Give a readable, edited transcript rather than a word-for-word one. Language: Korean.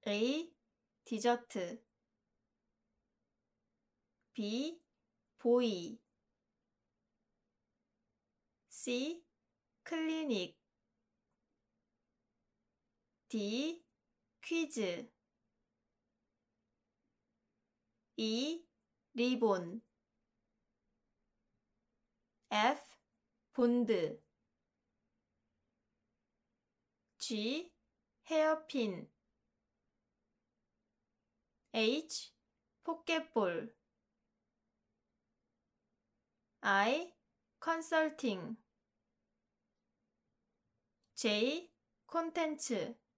A. 디저트 B. 보이 C. 클리닉 D. 퀴즈 E. 리본 F. 본드 G. 헤어핀 H. 포켓볼 I. 컨설팅 J. 콘텐츠